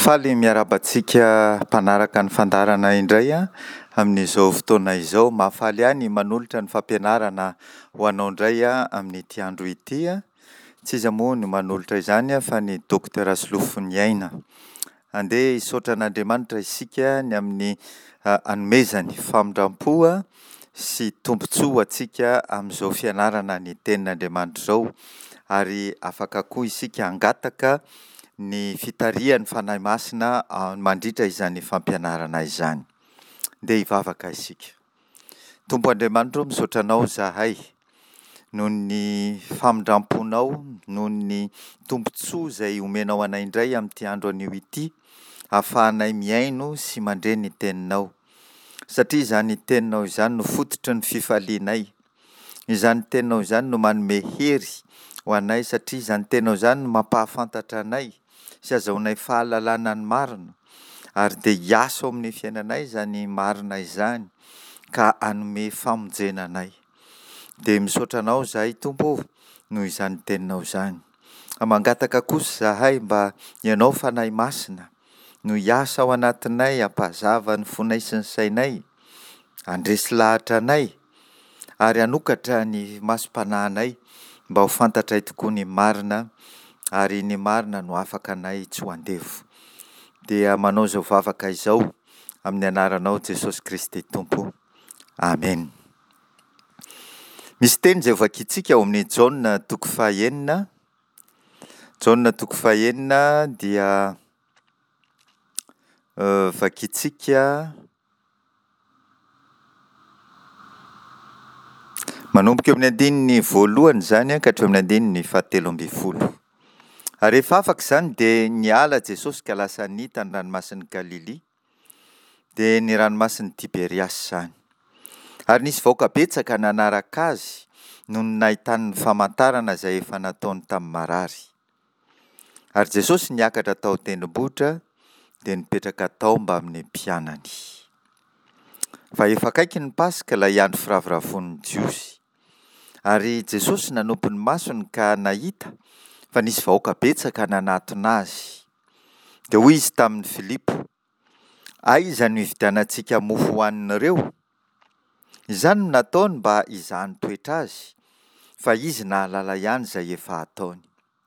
Faly miarabantsika mpanaraka ny fandarana indray amin'izao fotoana izao. Mahafaly any manolotra ny fampianarana ho anao indray amin'ity andro ity. Tsy iza moa ny manolotra izany fa ny Dokotera Solofony Aina. Andeha hisaotra an'Andriamanitra isika ny amin'ny hanomezany famindram-po sy tombotsoa antsika amin'izao fianarana ny tenin'Andriamanitra izao, ary afaka koa isika hangataka ny fitarihan'ny fanahy masina mandritra izany fampianarana izany. Ndeha hivavaka isika. Tompo Andriamanitra, misaotra anao zahay noho ny famindram-ponao, noho ny tombotsoa izay omenao anay indray amin'ity andro anio ity, ahafahanay miaino sy mandre ny teninao. Satria izany teninao izany no fototry ny fifalianay. Izany teninao izany no manome hery ho anay, satria izany teninao izany no mampahafantatra anay sy azahoanay fahalalana ny marina, ary dia hiasa ao amin'ny fiainanay izany marina izany ka hanome famonjena anay. Dia misaotra anao zahay Tompo noho izany teninao izany. Mangataka kosa zahay mba ianao fanahy masina no hiasa ao anatinay, hampazava ny fonay sy ny sainay, handresy lahatra anay, ary hanokatra ny masom-panahinay mba ho fantatray tokoa ny marina, ary ny marina no afaka anay tsy ho andevo. Dia manao izao vavaka izao amin'ny anaranao Jesosy Kristy Tompo. Amen. Misy teny izay vakintsika ao amin'ny Jaona toko 9. Jaona toko 9 dia vakintsika manomboka eo amin'ny andininy voalohany izany ka hatreo amin'ny andininy 17. Ary rehefa afaka izany dia niala Jesosy ka lasa nita ny ranomasin'i Galilia, dia ny ranomasin'i Tiberias izany. Ary nisy vahoaka betsaka nanaraka azy noho ny nahitany ny famantarana izay efa nataony tamin'ny marary. Ary Jesosy niakatra tao tendrombohitra dia nipetraka tao mba amin'ny mpianany. Fa efa akaiky ny Pasika, ilay andro firavoravoan'ny Jiosy. Ary Jesosy nanompo ny masony ka nahita fa nisy vahoaka betsaka nanatona azy. Dia hoy izy tamin'ny Filipo, aiza no hividianantsika mofo hohaninareo? Izany no nataony mba izahany toetra azy, fa izy nahalala ihany izay efa ataony.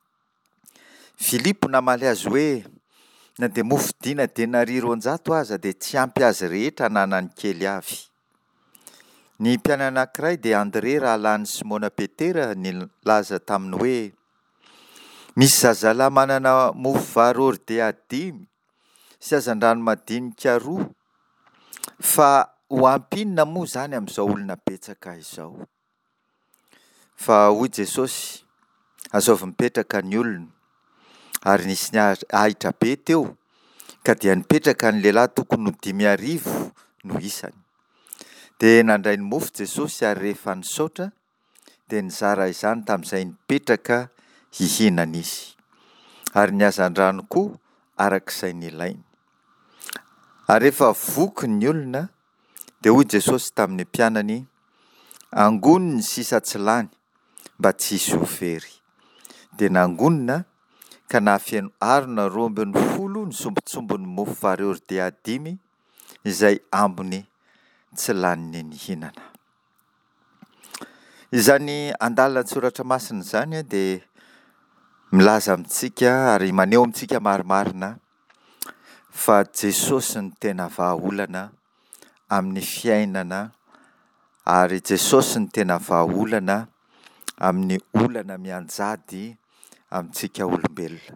Filipo namaly azy hoe, na dia mofo dina denari 200 aza dia tsy ampy azy rehetra nanany kely avy. Ny mpianana anankiray dia Andre rahalan'i Simona Petera nilaza taminy hoe, misy zazalahy manana mofo vary ordia 5 sy hazan-drano madinika 2, fa ho ampinona moa izany amin'izao olona betsaka izao? Fa hoy Jesosy, azaovy mipetraka ny olona. Ary nisy ny ahitra be teo, ka dia nipetraka ny lehilahy tokony 5,000 no isany. Dia nandray ny mofo Jesosy, ary rehefa nisaotra dia nizara izany tamin'izay nipetraka hihinana izy, ary ny hazan-drano koa arak'izay nilainy. Ary rehefa voky ny olona dia hoy Jesosy tamin'ny mpianany, angoniny ny sisa tsy lany mba tsy hisy ho very. Dia nangonina ka nahafeno harona 12 ny sombintsombiny mofo vary ordia 5 izay ambiny tsy laniny nihinana. Izany andalina Soratra Masina izany dia milaza amintsika ary maneho amintsika marimarina fa Jesosy ny tena vahaolana amin'ny fiainana, ary Jesosy ny tena vahaolana amin'ny olana mianjady amintsika olombelona.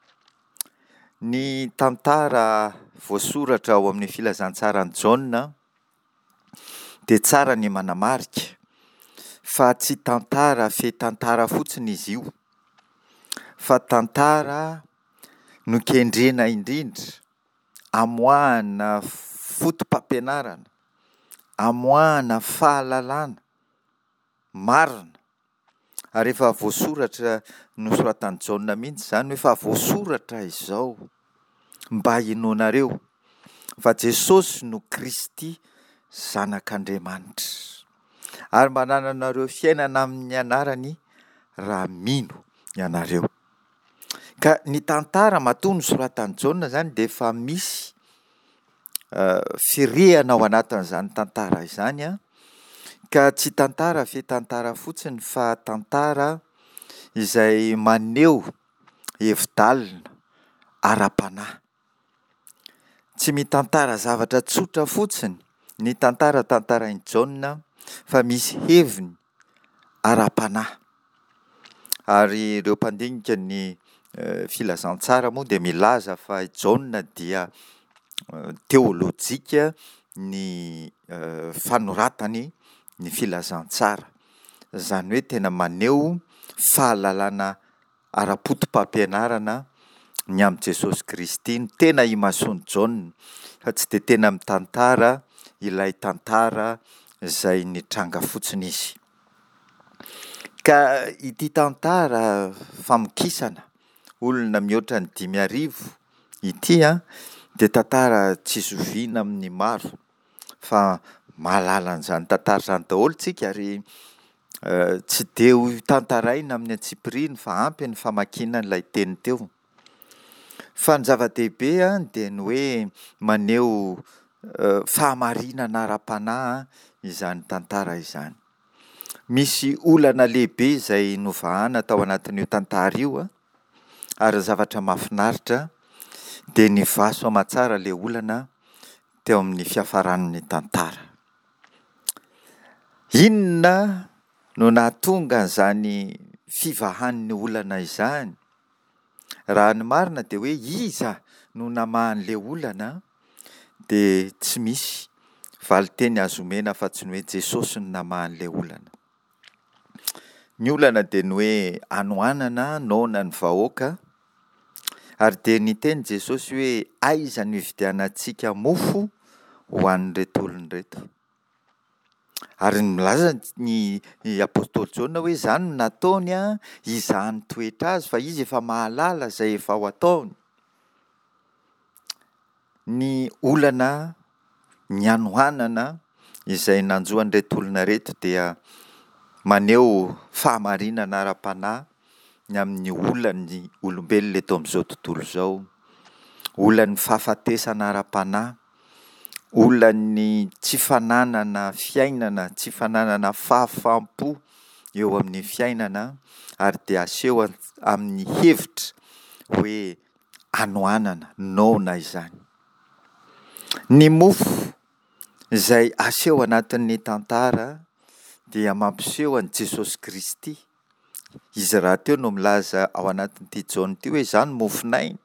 Ny tantara voasoratra ao amin'ny filazantsarany Jaona dia tsara ny manamarika, fa tsy tantara fe-tantara fotsiny izy io, fa tantara nokendrena indrindra, amoahana fotom-pampianarana, amoahana fahalalana marina. Ary efa voasoratra, nosoratan'i Jaona mihitsy izany hoe, fa voasoratra izao mba hinoanareo fa Jesosy no Kristy, zanak'Andriamanitra, ary mba hananareo fiainana amin'ny anarany raha mino ianareo. Ka ny tantara matoa nosoratan'i Jaona zany de efa misy firehana ao anatin'izany tantara izany a, ka tsy tantara ve tantara fotsiny fa tantara izay maneho hevi-dalina ara-panahy. Tsy mitantara zavatra tsotra fotsiny ny tantarainy Jaona fa misy heviny ara-panahy. Ary ireo mpandinika ny filazantsara moa de milaza fa Jaona dia teolojika ny fanoratany ny filazantsara, zany hoe tena maneho fahalalana ara-poto-pampianarana ny amin'i Jesosy Kristy no tena imasoan'i Jaona, fa tsy de tena mitantara ilay tantara izay nitranga fotsiny izy. Ka ity tantara famokisana olona mihoatra ny 5,000 ity de tantara tsy zoviana amin'ny maro, fa mahalala an'izany tantara izany daholo tsika ary tsy de ho tantaraina amin'ny antsipiriny fa ampy ny famakiana an'ilay teny teo. Fa ny zava-dehibe de ny hoe maneho fahamarinana ara-panahy izany tantara izany. Misy olana lehibe izay novahana tao anatin'io tantara io ary zavatra mahafinaritra de nivaso aman-tsara le olana teo amin'ny fiafaran'ny tantara. Inona no nahatonga an'izany fivahan'ny olana izany? Raha ny marina de hoe iza no namahan'le olana de tsy misy valiteny azo omena fa tsy ny hoe Jesosy no namahan'le olana. Ny olana de ny hoe anohanana noana ny vahoaka, ary de niteny Jesosy hoe aiza no ividianantsika mofo ho an'ireto olona reto. Ary milaza ny apôstôly Jaona hoe zany no nataony hizaha ny toetra azy, fa izy efa mahalala izay efa ho ataony. Ny olana ny anohanana izay nanjoan'ireto olona reto dia maneho fahamarinana ara-panahy ny amin'ny olan'ny olombelona eto amin'izao tontolo izao, olan'ny fahafatesana ara-panahy, olan'ny tsy fananana fiainana, tsy fananana fahafaham-po eo amin'ny fiainana, ary de aseho amin'ny hevitra hoe anohanana, noana izany. Ny mofo izay aseho anatin'ny tantara dia mampiseho an'i Jesosy Kristy. Izy rahateo no milaza ao anatin'ity Jaona ity hoe izany mofonay.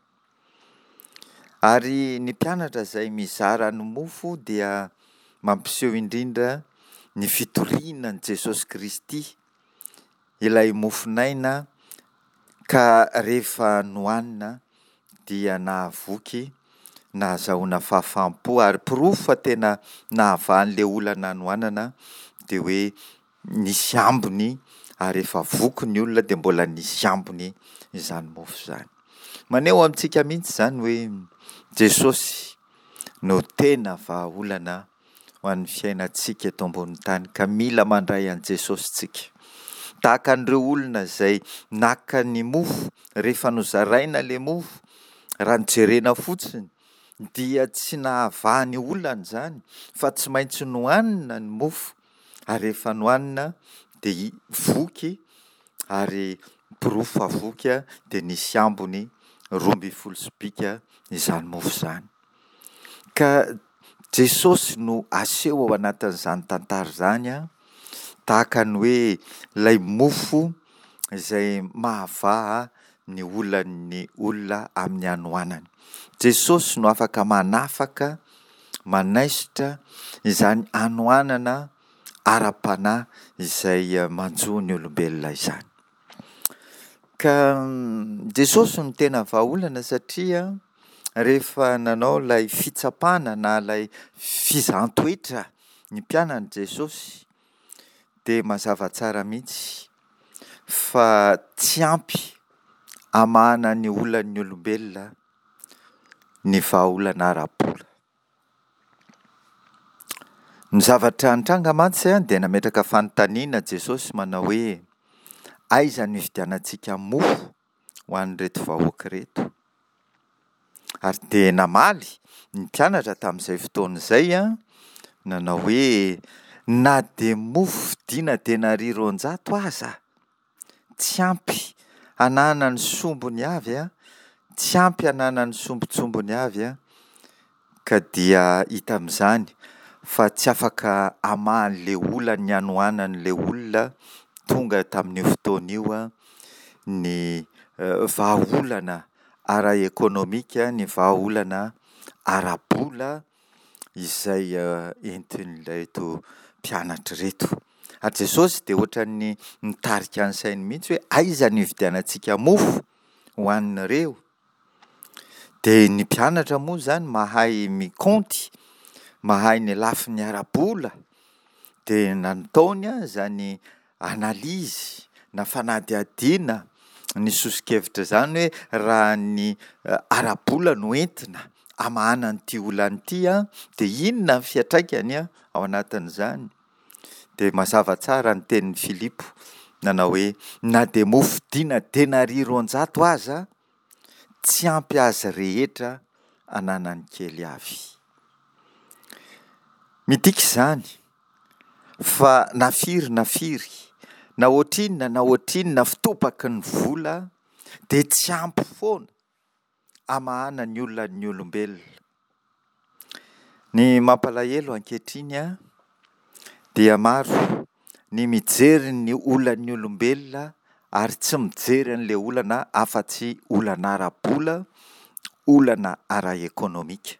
Ary ny mpianatra izay mizara ny mofo dia mampiseho indrindra ny fitorianan'i Jesosy Kristy, ilay mofonaina ka rehefa nohanina dia nahavoky, nahazahoana fahafaham-po, ary pirofo fa tena nahavahan'le olana nohanana de hoe nisy ambiny, ary rehefa voky ny olona de mbola nisy ambiny izany mofo izany. Maneho amintsika mihitsy izany hoe Jesosy no tena vahaolana ho an'ny fiainantsika eto ambonin'ny tany, ka mila mandray an'i Jesosy tsika. Tahaka an'ireo olona izay naka ny mofo, rehefa nozaraina le mofo, raha ny jerena fotsiny dia tsy nahavahany olana izany, fa tsy maintsy nohanina ny mofo, ary rehefa nohanina de voky, ary pirofo avoky de nisy ambiny 12 sobika izany mofo izany. Ka Jesosy no aseho ao anatin'izany tantara izany tahaka ny hoe ilay mofo izay mahavaha ny olan'ny olona amin'ny anohanany. Jesosy no afaka manafaka, manaisitra izany anohanana ara-panahy izay manjo ny olombelona izany. Ka Jesosy no tena vahaolana satria rehefa nanao ilay fitsapana na ilay fizaham-toetra ny mpianany Jesosy de mazava tsara mihitsy fa tsy ampy amahana ny olan'ny olombelona ny vahaolana ara-bola. Ny zavatra nitranga mantsy de nametraka fanontaniana Jesosy manao hoe aiza no ividianantsika mofo ho an'ireto vahoaka reto. Ary de namaly ny mpianatra tamin'izay fotoana izay nanao hoe na de mofo vidiana denariy roanjato aza, tsy ampy anana ny sombony avy tsy ampy anana ny sombotsombony avy ka dia hita amin'izany fa tsy afaka amahan'le olana ny anohanan'le olona tonga tamin'io fotoana io ny vahaolana ara-ekônômika, ny vahaolana ara-bola izay entin'ireto mpianatra reto. Ary Jesosy dia ohatran'ny mitarika ny sainy mihitsy hoe aiza ny ividianantsika mofo ho an'ireo. Dia ny mpianatra moa zany mahay mikaonty, mahay ny lafin'ny ara-bola, dia nataony zany analizy na fanadihadiana ny sosokevitra zany hoe raha ny ara-bola no entina amahana n'ity olana ity dia inona ny fiantraikany ao anatin'izany. Dia mazava tsara ny tenin'ny Filipo nanao hoe na de mofo vidiana denariy roanjato aza tsy ampy azy rehetra ananany kely avy. Midika izany fa nafiry na ohatrinona fitopaky ny vola de tsy ampy foana amahana ny olona ny olombelona. Ny mampalahelo ankehitriny dia maro ny mijery ny olan'ny olombelona ary tsy mijery an'le olana afa-tsy olana ara-bola, olana ara-ekônômika.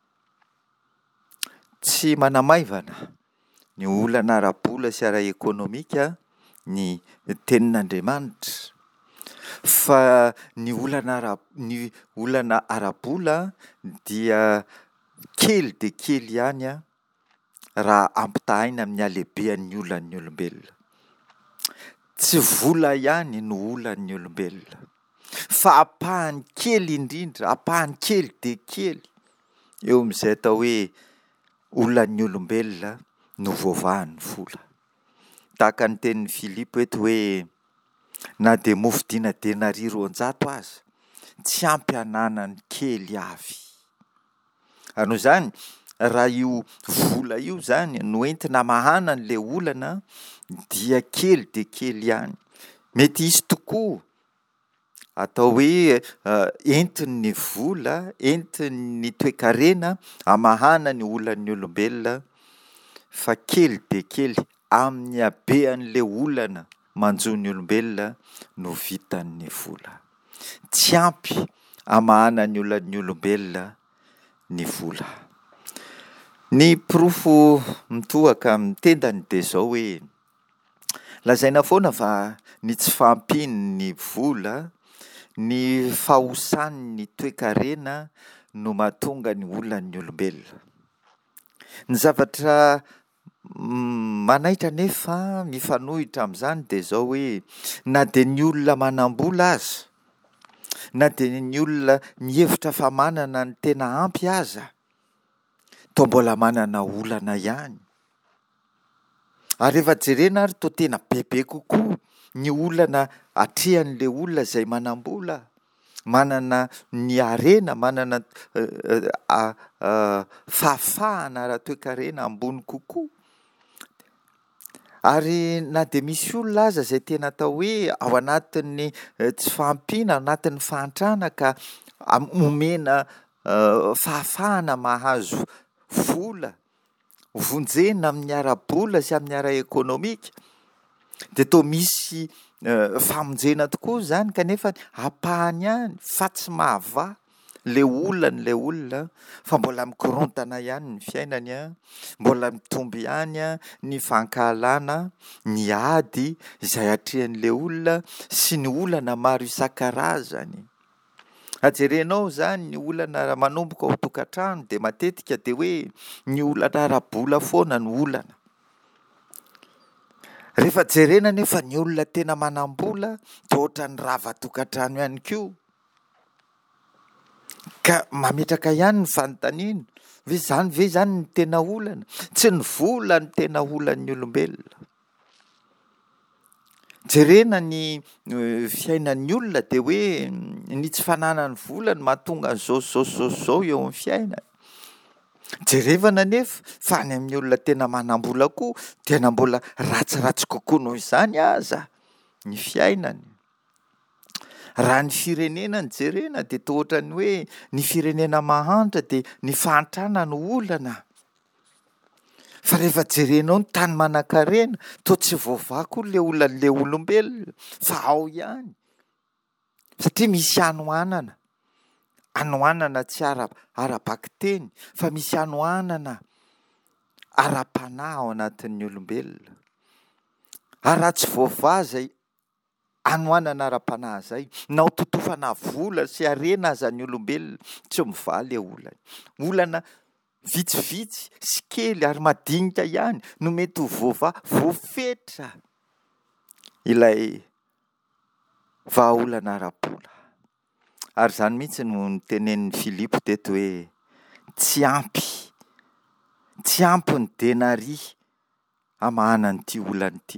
Tsy manamaivana ny olana ara-bola sy ara-ekônômika ny tenin'Andriamanitra, fa ny olana ara-bola dia kely de kely ihany raha ampitahaina amin'ny halehibehan'ny olan'ny olombelona. Tsy vola ihany no olan'ny olombelona, fa apahany kely indrindra, apahany kely de kely eo amin'izay atao hoe olan'ny olombelona no voavahan'ny vola. Tahaka ny tenin'ny Filipo eto hoe na de mofo vidiana denariy roanjato aza tsy ampy ananany kely avy. Noho izany raha io vola io zany no entina amahana an'le olana dia kely de kely ihany. Mety hisy tokoa atao hoe entin'ny vola, entin'ny toe-karena amahana ny olan'ny olombelona, fa kely de kely amin'ny habean'le olana manjo ny olombelona no vitan'ny vola. Tsy ampy amahana ny olan'ny olombelona ny vola. Ny porofo mitohaka amin'ny tendany dia zao hoe lazaina foana fa ny tsy fahampiany ny vola, ny fahosany toe-karena no mahatonga ny olan'ny olombelona. Ny zavatra manaitra nefa mifanohitra amin'izany dia zao hoe na de ny olona manam-bola aza, na de ny olona mihevitra fa manana ny tena ampy aza, toa mbola manana olana ihany. Ary rehefa jerena ary toa tena bebe kokoa ny olana atrehan'le olona izay manam-bola, manana ny harena, manana fahafahana ara-toe-karena ambony kokoa. Ary na de misy olona aza izay tena atao hoe ao anatin'ny tsy fahampiana, ao anatin'ny fahantrana ka omena fahafahana mahazo vola, vonjena amin'ny ara-bola sy amin'ny ara-ekônômika, de toa misy famonjena tokoa zany kanefa apahany ihany fa tsy mahavaha le olona fa mbola mikorontana ihany ny fiainany mbola mitombo ihany ny fankahalana, ny ady izay atrehan'le olona sy ny olana maro isan-karazany. Jerenao zany ny olana manomboka ao tokantrano de matetika de hoe ny olana ara-bola foana ny olana. Rehefa jerena nefa ny olona tena manam-bola dia ohatran'ny rava tokantrano ihany koa. Ka mametraka ihany ny fanontaniana, ve zany ny tena olana? Tsy ny vola ny tena olan'ny olombelona. jerena ny fiainan'ny olona de hoe ny tsy fananany volany mahatonga zao eo amin'ny fiainany. Jerevana nefa fa any amin'ny olona tena manam-bola koa tena mbola ratsiratsy kokoa noho izany aza ny fiainany. Raha ny firenena ny jerena de toa ohatrany hoe ny firenena mahantra de ny fahantrana no olana. Fa rehefa jerenao ny tany manan-karena toa tsy voavaha koa le olan'le olombelona fa ao ihany satria misy anohanana tsy ara-baky teny fa misy anohanana ara-panahy ao anatin'ny olombelona. Ary raha tsy voavaha zay anohanana ara-panahy zay na ho totofana vola sy harena aza ny olombelona tsy mivaly olana vitsivitsy sy kely ary madinika ihany no mety ho voavaha voafetra ilay vahaolana ara-bola. Ary zany mihitsy no nitenenin'ny Filipo teto hoe tsy ampy ny denari hamahana an'ity olana ity.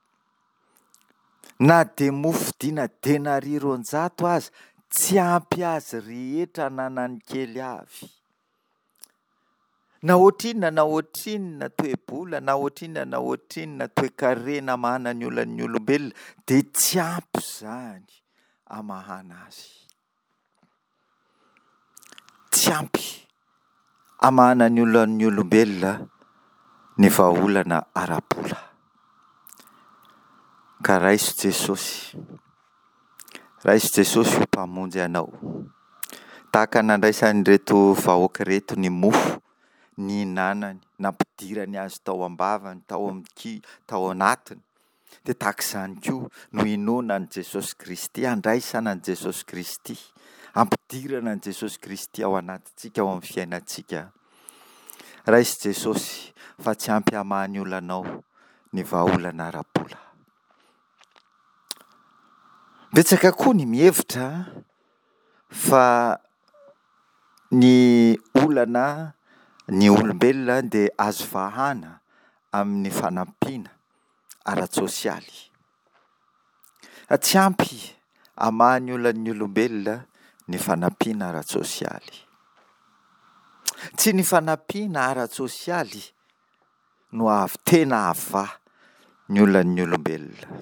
Na de mofo vidiana denari 200 aza tsy ampy azy rehetra nanany kely avy. Na ohatrinona toe-bola, na ohatrinona toe-karena mahana ny olan'ny olombelona de tsy ampy zany hamahana azy. Tsy ampy hamahana ny olan'ny olombelona ny vahaolana ara-bola. Ka raiso Jesosy ho mpamonjy anao. Tahaka nandraisan'ireto vahoaka reto ny mofo, ny hinanany, nampidirany azy tao am-bavany, tao anatiny. De tahaka izany koa no hinoana an' Jesosy Kristy, andraisana an' Jesosy Kristy, ampidirana an' Jesosy Kristy ao anatintsika, ao amin'ny fiainantsika. Raiso Jesosy fa tsy ampy hamaha ny olanao ny vahaolana ara-bola. Betsaka koa ny mihevitra fa ny olana, ny olombelona de azo vahana amin'ny fanampiana ara-tsosialy. Tsy ampy hamaha ny olan'ny olombelona ny fanampiana ara-tsosialy. Tsy ny fanampiana ara-tsosialy no tena havaha ny olan'ny olombelona.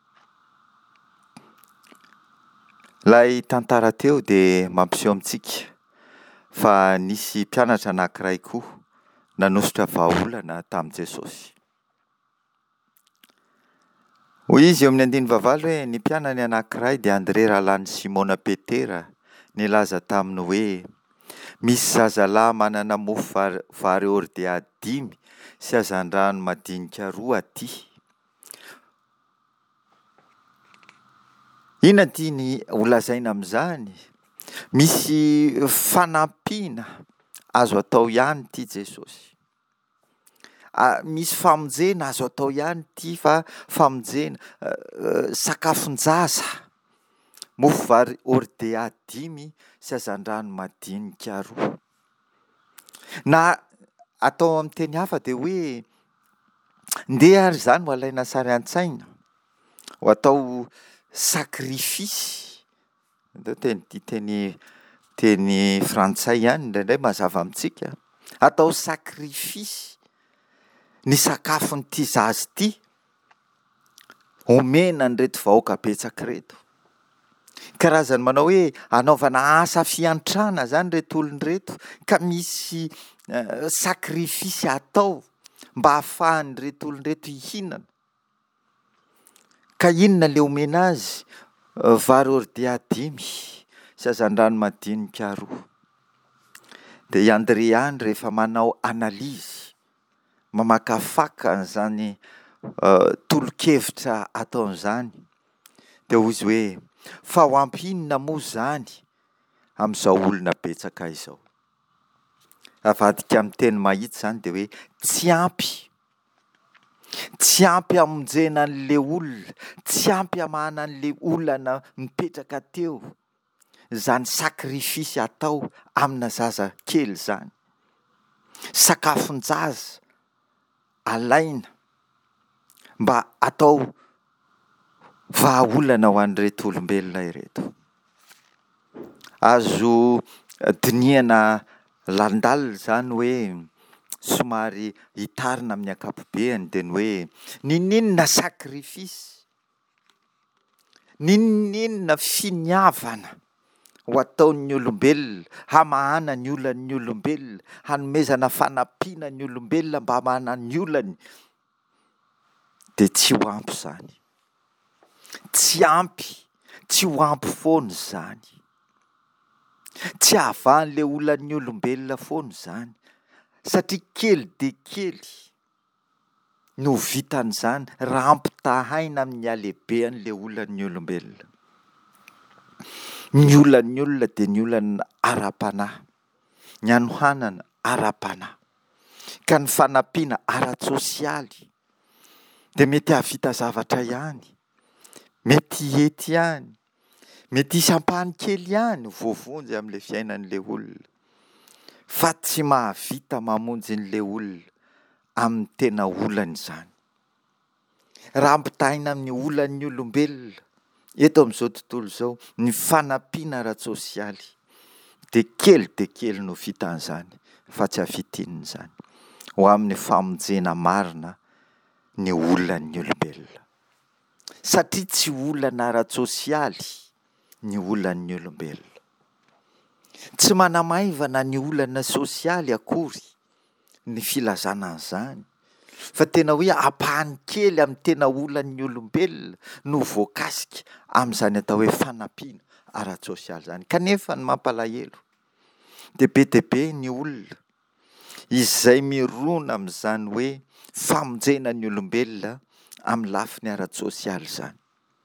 Lay tantara teo de mampiseho amintsika fa nisy mpianatra anankiray koa nanositra vahaolana tamin'i Jesosy. Hoy izy eo amin'ny 15 hoe ny mpianany anankiray de Andre rahalan'i Simona Petera nilaza taminy hoe misy zazalahy manana mofo vary ordia 5 sy hazan-drano madinika 2 aty. Inona tiany holazaina amin'izany? Misy fanampiana azo atao ihany ity Jesosy. Misy famonjena azo atao ihany ity fa famonjena sakafon-jaza. Mofo vary ordia 5 sy hazan-drano madinika 2. Na atao amin'ny teny hafa de hoe ndeha ary zany ho alaina sary an-tsaina ho atao sakrifisy. Teny frantsay ihany indraindray mazava amintsika. Atao sakrifisy ny sakafon'ity zaza ity, omena an'ireto vahoaka betsaka reto. Karazany manao hoe anaovana asa fiantrana zany reto olon-dreto ka misy sakrifisy atao mba ahafahan'ireto olon-dreto hihinana. Ka inona le omena azy? Vary ordia 5 sy hazan-drano madinika 2. De i Andre ihany rehefa manao analizy, mamakafaka an'izany tolo-kevitra ataon'izany de hoy izy hoe fa ho ampinona moa zany amin'izao olona betsaka izao. Avadika amin'ny teny mahitsy zany de hoe tsy ampy hamonjena an'le olona, tsy ampy hamahana an'le olana mipetraka teo zany sakrifisy atao amina zaza kely zany. Sakafon-jaza alaina mba atao vahaolana ho an'ireto olombelona ireto. Azo dinihana landalina zany hoe somary hitarina amin'ny ankapobeany dia ny hoe ninona sakrifisy, ninona finiavana ho ataon'ny olombelona, hamahana ny olan'ny olombelona, hanomezana fanampiana ny olombelona mba hamahana ny olany, dia tsy ho ampy izany. Tsy ampy, tsy ho ampy foana izany. Tsy havahan'ilay olan'ny olombelona foana izany, satria kely dia kely no vitan'izany raha ampitahaina amin'ny halehibehan'ilay olan'ny olombelona. Ny olan'ny olona dia ny olan'ny ara-panahy, ny hanohanana ara-panahy, ka ny fanampiana ara-tsosialy dia mety havita zavatra ihany, mety hety ihany, mety isampahany kely ihany voavonjy amin'ilay fiainan'ilay olona, fa tsy mahavita mamonjy n'ilay olona amin'ny tena olany izany. Raha ampitahaina amin'ny olan'ny olombelona eto amin'izao tontolo izao, ny fanampiana ara-tsosialy dia kely no vitan'izany, fa tsy hafitinina izany ho amin'ny famonjena marina ny olan'ny olombelona. Satria tsy olana ara-tsosialy ny olan'ny olombelona. Tsy manamaivana ny olana sosialy akory ny filazana an'izany, fa tena hoe ampahany kely amin'ny tena olan'ny olombelona no voakasika amin'izany atao hoe fanampiana ara-tsosialy izany. Kanefa ny mampalahelo dia be ny olona izay mirona amin'izany hoe famonjena ny olombelona amin'ny lafiny ara-tsosialy izany.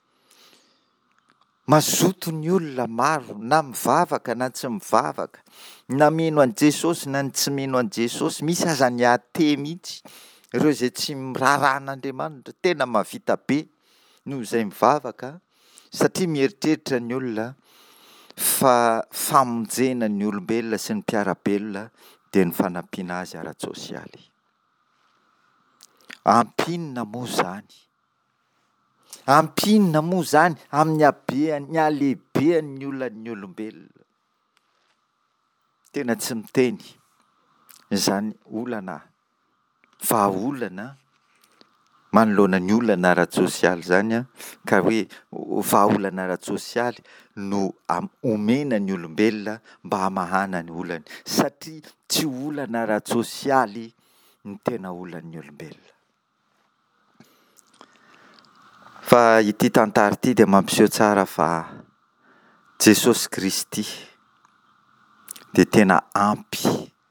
Mazoto ny olona maro, na mivavaka na tsy mivavaka, na mino an' Jesosy na tsy mino an' Jesosy, misy aza ny atehy mihitsy, ireo izay tsy miraharaha an'Andriamanitra, tena mahavita be noho izay mivavaka, satria mieritreritra ny olona fa famonjena ny olombelona sy ny mpiara-belona dia ny fanampiana azy ara-tsosialy. Ampinona moa izany? Ampinona moa izany amin'ny halehibehan'ny olan'ny olombelona? Tena tsy miteny izany olana, vahaolana manoloana ny olana ara-tsosialy izany ka hoe vahaolana ara-tsosialy no omena ny olombelona mba hamahana ny olany, satria tsy olana ara-tsosialy ny tena olan'ny olombelona. Fa ity tantara ity dia mampiseho tsara fa Jesosy Kristy dia tena ampy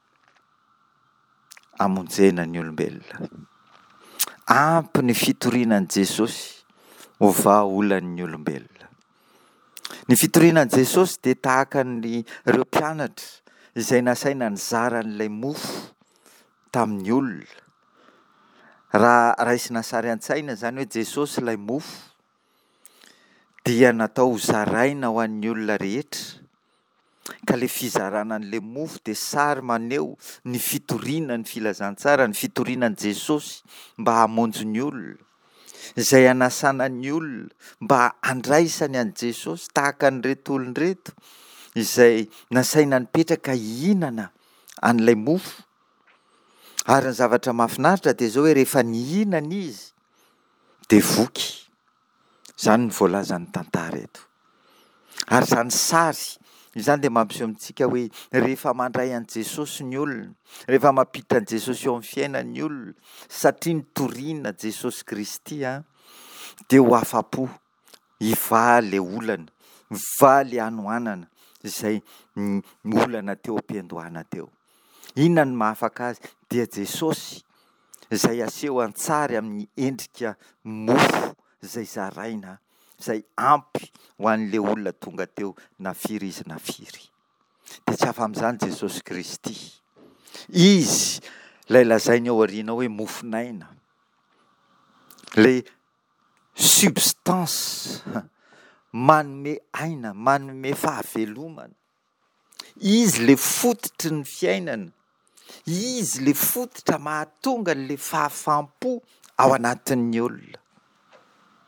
hamonjena ny olombelona. Ampy ny fitorianan'i Jesosy ho vahaolan'ny olombelona. Ny fitorianan'i Jesosy dia tahaka ireo mpianatra izay nasaina nizara an'ilay mofo tamin'ny olona. Raha raisina sary an-tsaina izany hoe Jesosy ilay mofo dia natao zaraina ho an'ny olona rehetra, ka ilay fizarana an'ilay mofo dia sary maneho ny fitoriana, ny filazantsara, ny fitorianan'i Jesosy mba hamonjy ny olona, izay hanasana ny olona mba handraisany an'i Jesosy tahaka an'ireto olon-dreto izay nasaina nipetraka hihinana an'ilay mofo. Ary ny zavatra mahafinaritra dia izao hoe rehefa nihinana izy dia voky. Izany ny voalazan'ny tantara eto. Ary izany sary izany dia mampiseho amintsika hoe rehefa mandray an'i Jesosy ny olona, rehefa mampiditra an'i Jesosy eo amin'ny fiainan'ny olona, satria nitoriana Jesosy Kristy dia ho afa-po, hivaha ilay olana, hivaha ilay hanohanana izay olana teo am-piandohana teo. Inona ny mahafaka azy? Dia Jesosy izay aseho an-tsary amin'ny endrika mofo izay zaraina, izay ampy ho an'ilay olona tonga teo nafiry izy nafiry. Dia tsy hafa amin'izany Jesosy Kristy. Izy ilay lazainy ao aoriana hoe mofonaina, ilay substance manome aina, manome fahavelomana. Izy ilay fototry ny fiainana. Izy ilay fototra mahatonga ilay fahafaham-po ao anatin'ny olona.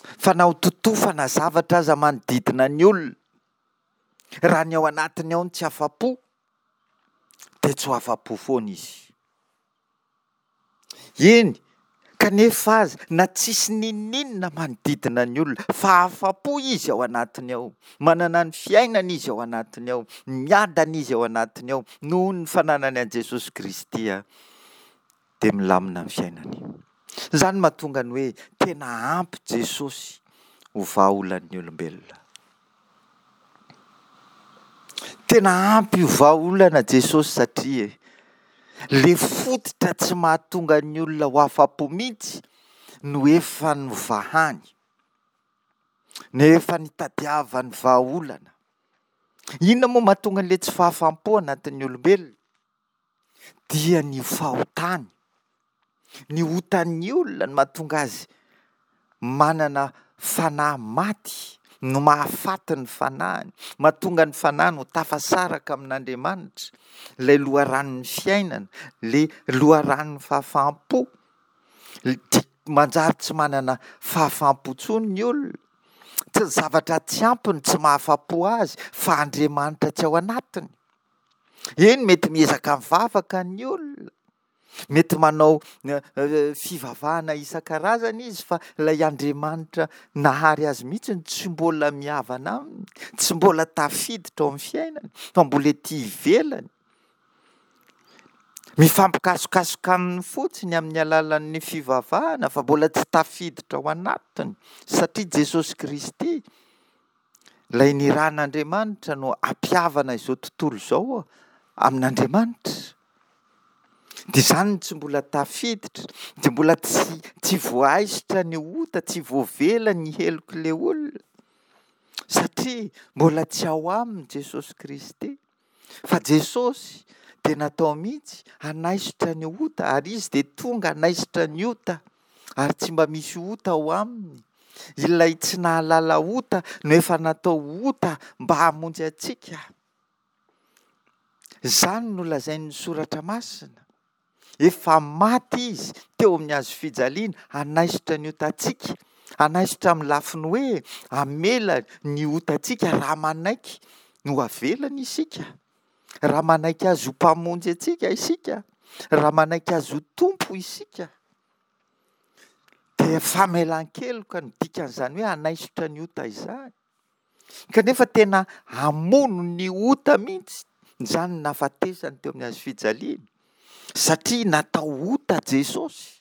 fa na ho totofana zavatra aza manodidina ny olona, raha ny ao anatiny ao ny tsy afa-po dia tsy ho afa-po foana izy. Eny, kanefa aza na tsisy ninninona manodidina ny olona fa afa-po izy ao anatiny ao, manana ny fiainana izy ao anatiny ao, miadana izy ao anatiny ao noho ny fananany an' Jesosy Kristy dia milamina ny fiainany. Izany mahatonga ny hoe tena ampy Jesosy ho vahaolan'ny olombelona. Tena ampy ho vahaolana Jesosy satria le fototra tsy mahatonga ny olona ho afa-po mihitsy no efa novahany, nefa nitadiavany vahaolana. Inona moa mahatonga an'le tsy fahafam-po anatin'ny olombelona? Dia ny fahotany, ny hotan'ny olona no mahatonga azy manana fanahy maty no mahafaty ny fanahiny, mahatonga ny fanahiny ho tafasaraka amin'Andriamanitra. Ilay loharanon'ny fiainana, le loharanon'ny fahafam-po, manjary tsy manana fahafam-po intsony ny olona. Tsy zavatra tsy ampiny tsy mahafa-po azy fa Andriamanitra tsy ao anatiny. Eny, mety miezaka mivavaka ny olona, mety manao fivavahana isan-karazany izy fa ilay Andriamanitra nahary azy mihitsy tsy mbola mihavana aminy, tsy mbola tafiditra ao amin'ny fiainany fa mbola ety ivelany, mifampikasokasoka aminy fotsiny amin'ny alalan'ny fivavahana fa mbola tsy tafiditra ao anatiny, satria Jesosy Kristy ilay niran'Andriamanitra no ampihavana izao tontolo izao amin'Andriamanitra. Dia izany tsy mbola tafiditra, dia mbola tsy voaisitra ny ota, tsy voavela ny helok'ilay olona, satria mbola tsy ao aminy Jesosy Kristy. Fa Jesosy dia natao mihitsy hanaisitra ny ota, ary izy dia tonga hanaisitra ny ota, ary tsy mba misy ota ao aminy. Ilay tsy nahalala ota no efa natao ota mba hamonjy antsika. Izany no lazain'ny Soratra Masina. Efa maty izy teo amin'ny hazo fijaliana hanaisitra ny otantsika, hanaisitra amin'ny lafiny hoe hamela ny otantsika raha manaiky no avelany isika, raha manaiky azy ho mpamonjy antsika isika, raha manaiky azy ho tompo isika. Dia famelan-keloka no dikan'izany hoe hanaisitra ny ota izany. Kanefa tena hamono ny ota mihitsy, izany nahafatesany teo amin'ny hazo fijaliana. Satria natao ota Jesosy,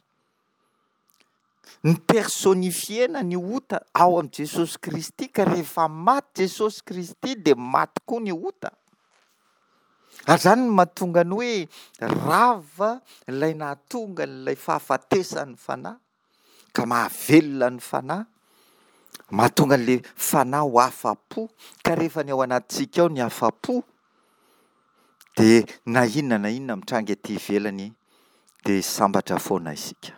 ny personifiena ny ota ao amin'i Jesosy Kristy, ka rehefa maty Jesosy Kristy dia maty koa ny ota. Ary izany no mahatonga ny hoe rava ilay nahatonga ilay fahafatesan'ny fanahy ka mahavelona ny fanahy, mahatonga an'ilay fanahy ho afa-po. Ka rehefa ny ao anatintsika ao ny afa-po, dia na inona mitranga ety ivelany dia sambatra foana isika.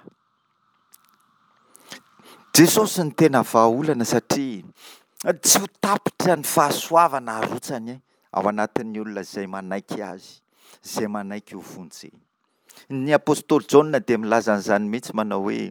Jesosy ny tena vahaolana satria tsy ho tapitra ny fahasoavana harotsany ao anatin'ny olona izay manaiky azy, izay manaiky ho vonjeny. Ny apôstôly Jaona dia milaza an'izany mihitsy, manao hoe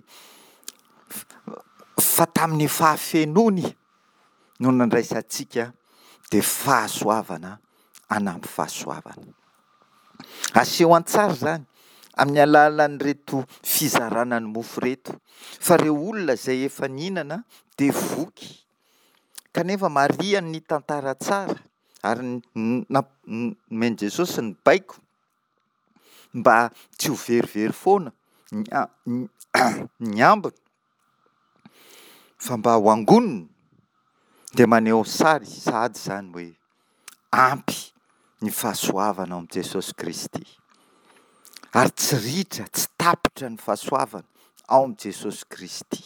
fa tamin'ny fahafenony no nandraisantsika dia fahasoavana anampy fahasoavana. Aseho an-tsara izany amin'ny alalan'ireto fizarana ny mofo reto, fa ireo olona izay efa nihinana dia voky. Kanefa marihana ny tantara tsara ary men Jesosy ny baiko mba tsy ho verivery foana ny ambiny, fa mba ho angoniny, dia maneho sary sady izany hoe ampy ny fahasoavana ao amin'i Jesosy Kristy, ary tsy ritra, tsy tapitra ny fahasoavana ao amin'i Jesosy Kristy.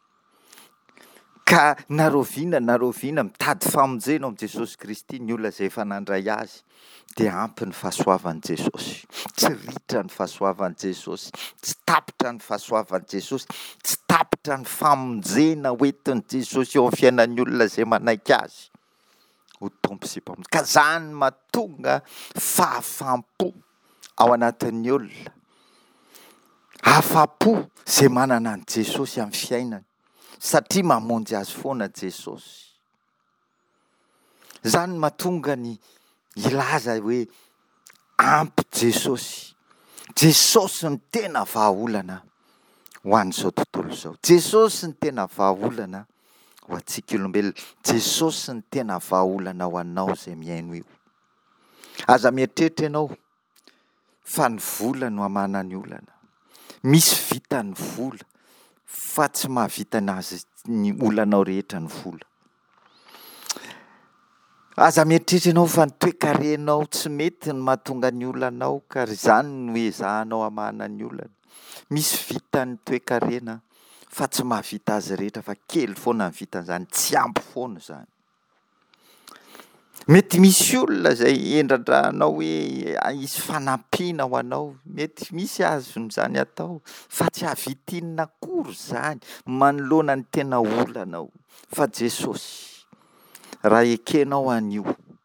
Ka naroviana mitady famonjena ao amin'i Jesosy Kristy ny olona izay efa nandray azy, dia ampy ny fahasoavan'i Jesosy, tsy ritra ny fahasoavan'i Jesosy, tsy tapitra ny fahasoavan'i Jesosy, tsy tapitra ny famonjena hoentin'i Jesosy eo amin'ny fiainan'ny olona izay manaiky azy ho tompo sy mpamonjy. Ka izany mahatonga fahafam-po ao anatin'ny olona, afa-po izay manana an'i Jesosy amin'ny fiainany, satria mamonjy azy foana Jesosy. Zany mahatonga ny ilaza hoe ampy Jesosy. Jesosy ny tena vahaolana ho an'izao tontolo izao. Jesosy ny tena vahaolana ho antsika olombelona. Jesosy ny tena vahaolana ho anao izay miaino io. Aza mieritreritra ianao fa ny vola no hamana ny olana. Misy vita ny vola fa tsy mahavita anazy ny olanao rehetra ny vola. Aza mieritreritra ianao fa ny toe-karenao tsy mety ny mahatonga ny olanao ka izany no ezahanao hamana ny olana. Misy vita ny toe-karena fa tsy mahavita azy rehetra fa kely foana ny vitan'izany, tsy ampy foana izany. Mety misy olona izay endrandrahanao hoe hisy fanampiana ho anao, mety misy azon'izany atao fa tsy havitinina akory izany manoloana ny tena olanao. Fa Jesosy, raha ekenao an'io,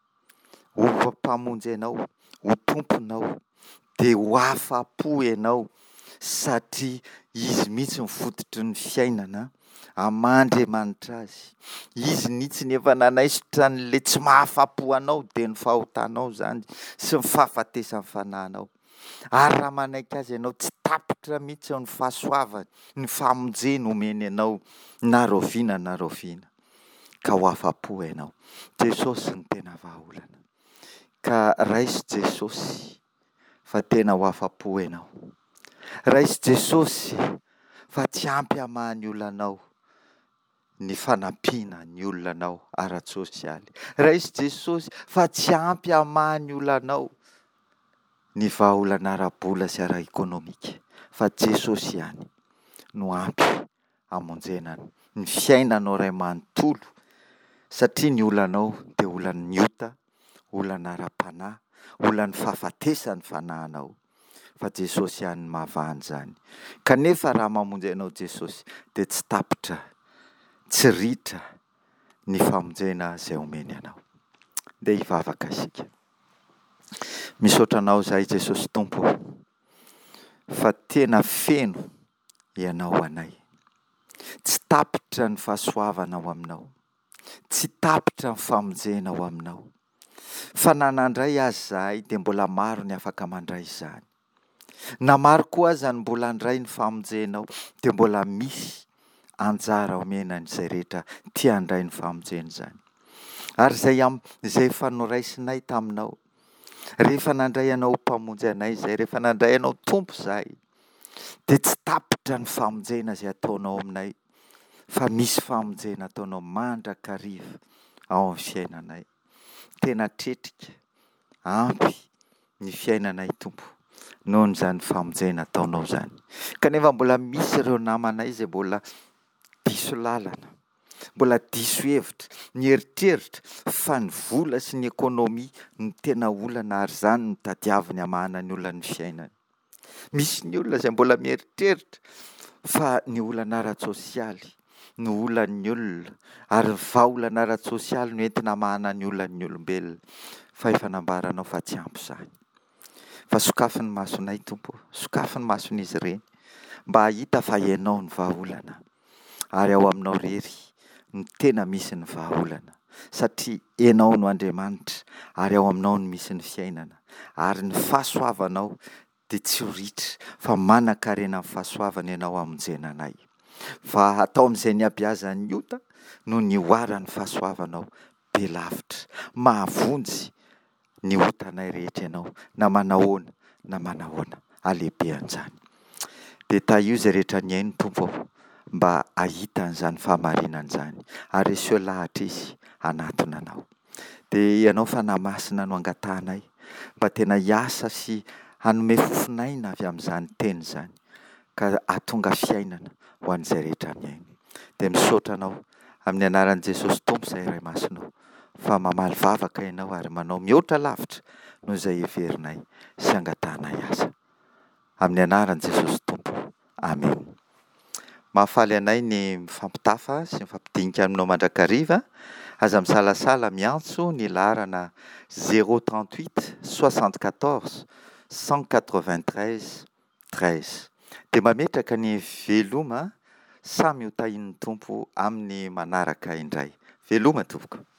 ho mpamonjy ianao, ho tomponao, dia ho afa-po ianao satria izy mihitsy ny fototry ny fiainana. Aman-Driamanitra azy. Izy mihitsy ny efa nanaisotra an'le tsy mahafa-po anao dia ny fahotanao izany sy ny fahafatesan'ny fanahinao. Ary raha manaiky azy ianao tsy tapitra mihitsy ny fahasoavany, ny famonjeny omeny ianao na roviana na roviana ka ho afa-po ianao. Jesosy ny tena vahaolana. Ka raisy Jesosy fa tena ho afa-po ianao. Raisy Jesosy fa tsy ampy hamahany olanao ny fanampiana ny olonanao ara-tsosialy. Raisy Jesosy fa tsy ampy hamahany olanao ny vahaolana ara-bola sy ara-ekônomika. Fa Jesosy ihany no ampy hamonjena ny fiainanao ray manontolo satria ny olanao dia olan'ny ota, olana ara-panahy, olan'ny fahafatesan'ny fanahinao. Fa Jesosy ihany mahavahana izany. Kanefa raha mamonjy anao Jesosy dia tsy tapitra, tsy ritra ny famonjena izay omeny anao. Dia hivavaka isika. Misaotra anao izahay Jesosy Tompo fa tena feno ianao anay. Tsy tapitra ny fahasoavana ao aminao. Tsy tapitra ny famonjena ao aminao. Fa na nandray azy izahay dia mbola maro ny afaka mandray izany. Na maro koa aza ny mbola handray ny famonjenao dia mbola misy anjara omenan'izay rehetra tia handray ny famonjena izany. Ary izay efa noraisinay taminao, rehefa nandray anao mpamonjy anay izay, rehefa nandray anao tompo izahay, dia tsy tapitra ny famonjena izay ataonao aminay, fa misy famonjena ataonao mandrakariva ao amin'ny fiainanay. Tena tretrika, ampy ny fiainanay Tompo noho izany famonjena ataonao izany. Kanefa mbola misy ireo namanay izay mbola diso lalana, mbola diso hevitra, mieritreritra fa ny vola sy ny ekônomia ny tena olana ary izany no tadiaviny hamahana ny olana ny fiainany. Misy ny olona izay mbola mieritreritra fa ny olana ara-tsosialy no olan'ny olona ary ny vahaolana ara-tsosialy no entina hamahana ny olan'ny olombelona. Fa efa nambaranao fa tsy ampy izany. Fa sokafiny masonay Tompo, sokafiny mason'izy ireny mba hahita fa ianao ny vahaolana ary ao aminao rery no tena misy ny vahaolana satria ianao no Andriamanitra ary ao aminao no misy ny fiainana ary ny fahasoavanao dia tsy ho ritra fa manan-karena amin'ny fahasoavana ianao hamonjena anay. Fa atao amin'izay ny habeazan'ny ota no ny oaran'ny fahasoavanao be lavitra, mahavonjy ny otanay rehetra ianao na manahoana na manahoana alehibe an'izany. Dia taio izay rehetra ny ainy Tompo mba ahita an'izany fahamarinana izany ary eseho lahatra izy hanatona anao. Dia ianao fanahy masina no angatahanay mba tena hiasa sy hanome fofinaina avy amin'izany teny izany ka hahatonga fiainana ho an'izay rehetra ny ainy. Dia misaotra anao amin'ny anaran'i Jesosy Tompo izay iray masonao fa mamaly vavaka ianao ary manao mihoatra lavitra noho izay heverinay sy angatahanay aza. Amin'ny anaran'i Jesosy Tompo. Amen. Mahafaly anay ny mifampitafa sy mifampidinika aminao mandrakariva. Aza misalasala miantso ny laharana 038 74 193 13. Dia mametraka ny veloma samy ho tahin'ny tompo amin'ny manaraka indray. Veloma tompoko.